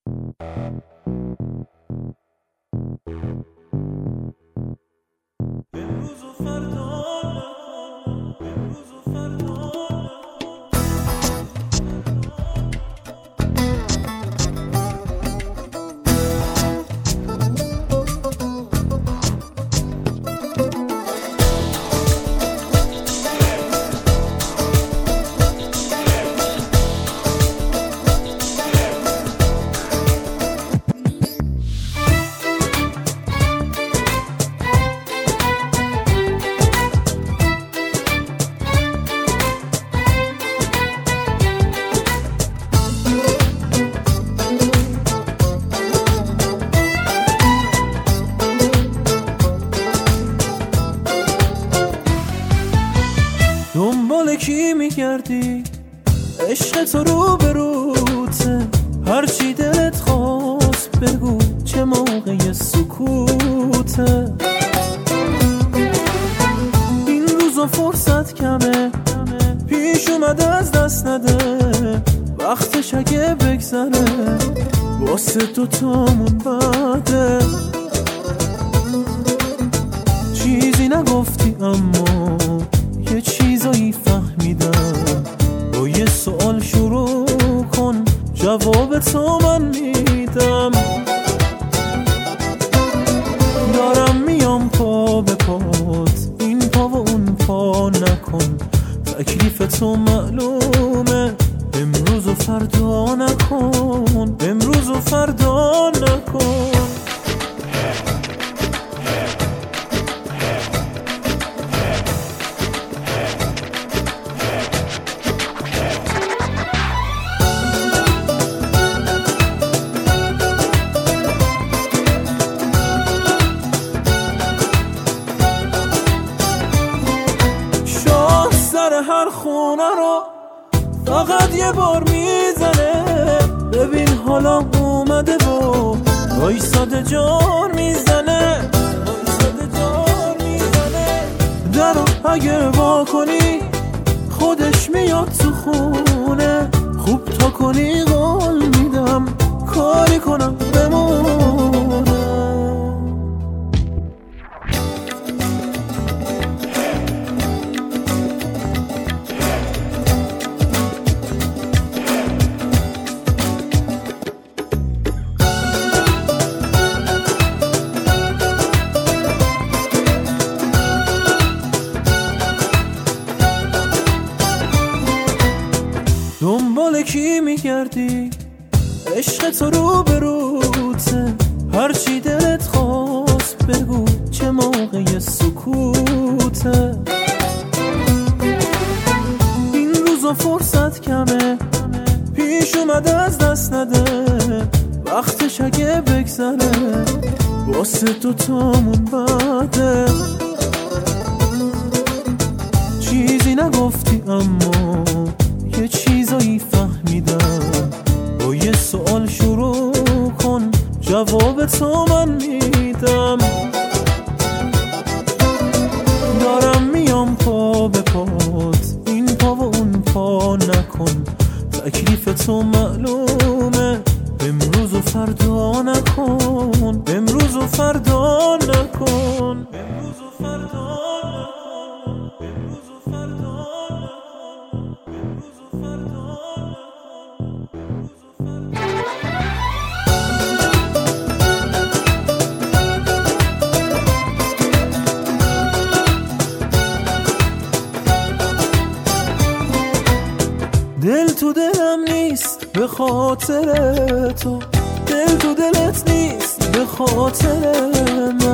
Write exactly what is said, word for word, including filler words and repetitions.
امروز و فردا امروز و فردا دنبال کی میگردی؟ عشق تو رو به روته، هرچی دلت خواست بگو، چه موقع سکوته. این روزا فرصت کمه، پیش اومده از دست نده، وقتش اگه بگذره واسه دوتامون بده. چیزی نگفتی اما یه چیزایی فهمیدم، با یه سوال شروع کن جواب تو من میدم. دارم میام پا به پات، این پا و اون پا نکن، تکلیف تو معلومه، امروز و فردا نکن، امروز و فردا نکن. هر خونه رو فقط یه بار میزنه، ببین حالا اومده و وایساده جان میزنه، وایساده جان میزنه. درو اگه وا کنی خودش میاد تو خونه، خوب تا کنی قول میدم کاری کنم بمونه. دنبال کی میگردی؟ عشق تو رو به روته، هرچی دلت خواست بگو، چه موقع سکوته. این روزا فرصت کمه، پیش اومده از دست نده، وقتش اگه بگذره واسه دوتامون بده. چیزی نگفتی اما یه چیزایی فهمیدم، با یه سوال شروع کن جواب تو من میدم. دارم میام پا به پات، این پا و اون پا نکن، تکلیف تو معلومه، امروز و فردا نکن، امروز و فردا نکن، امروز و فردا نکن، امروز و فردا دل تو دلم نیست به خاطر تو، دل تو دلت نیست به خاطر من.